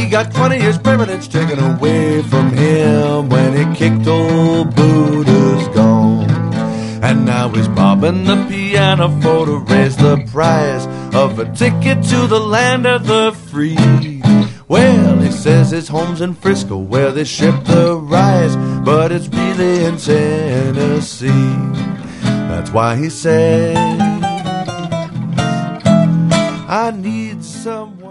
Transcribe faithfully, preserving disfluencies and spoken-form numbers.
he got twenty years privilege taken away from him when he kicked old Buddha's gone. And now he's bobbing the piano for to raise the price of a ticket to the land of the free. Well, he says his home's in Frisco where they ship the rice, but it's really in Tennessee. That's why he said, I need someone